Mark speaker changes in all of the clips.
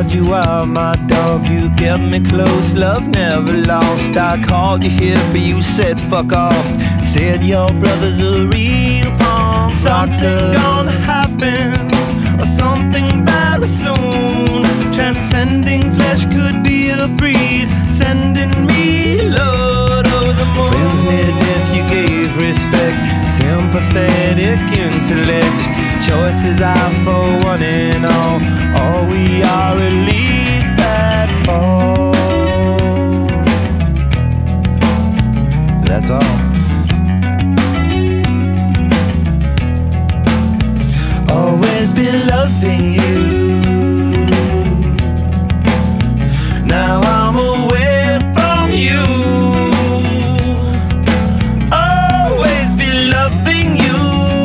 Speaker 1: called you out, my dog. You kept me close, love never lost. I called you here, but you said fuck off. Said your brother's a real pawn. Something gonna happen, or something very soon. Transcending flesh could be a breeze, sending me load over the moon. Friends near death, you gave respect, sympathetic intellect. Choices are for one and all we are at least that fall. That's all. Always been loving you. Now I'm away from you. Always been loving you.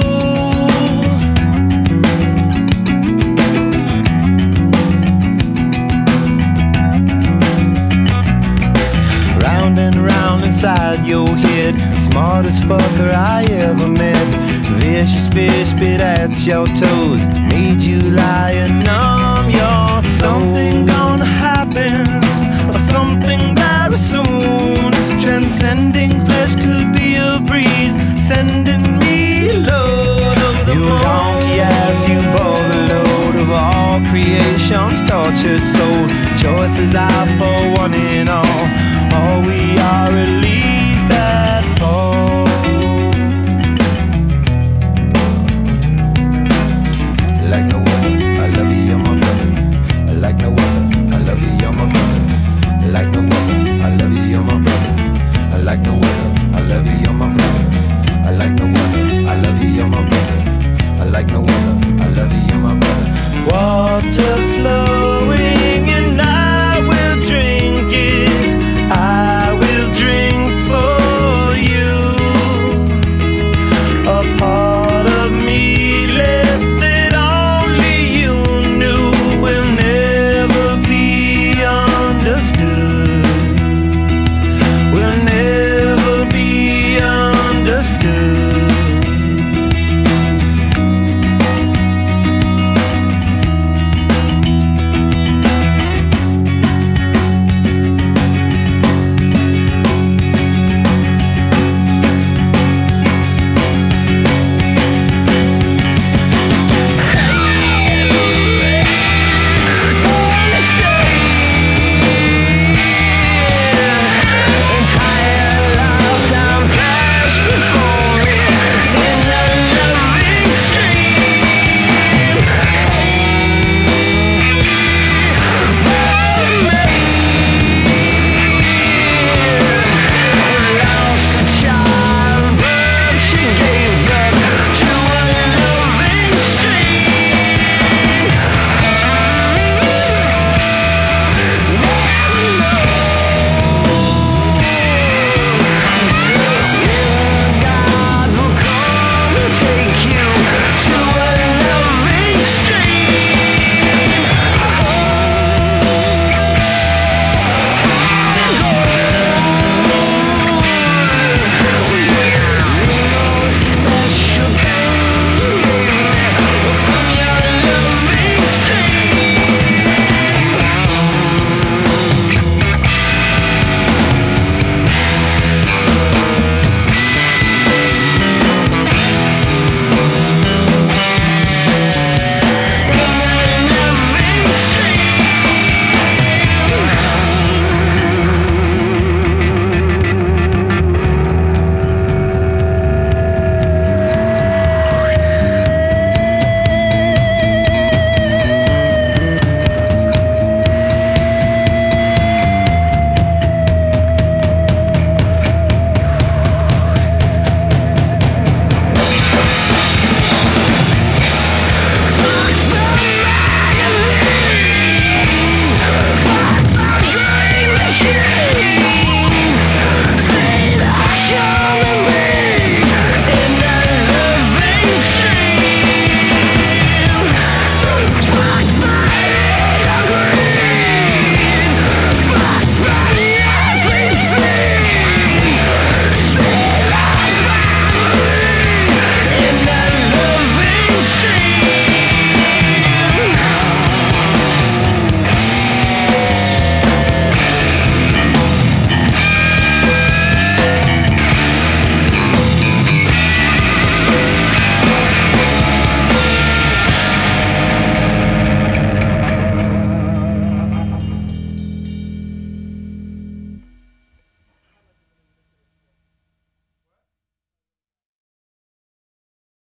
Speaker 1: Round and round inside your head, smartest fucker I ever met. Vicious fish bit at your toes, made you lie and numb your soul. Something gonna happen, or something very soon. Transcending flesh could be a breeze, sending me load over the moon. You donkey ass, you bore the load of all creation's tortured souls. Choices are for one and all we are at least